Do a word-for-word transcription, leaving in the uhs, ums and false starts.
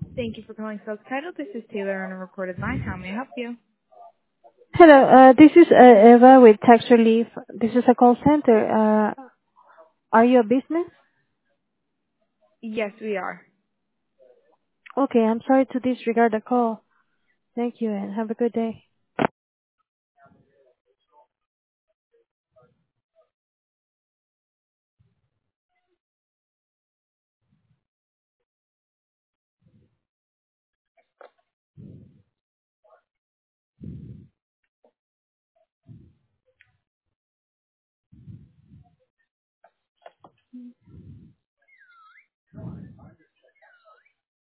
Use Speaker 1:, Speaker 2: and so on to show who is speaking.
Speaker 1: Thank you for calling Sales Title. This is Taylor on a recorded line. How may I help you?
Speaker 2: Hello, uh, this is uh, Eva with Tax Relief. This is a call center. Uh, are you a business?
Speaker 1: Yes, we are.
Speaker 2: Okay, I'm sorry to disregard the call. Thank you and have a good day.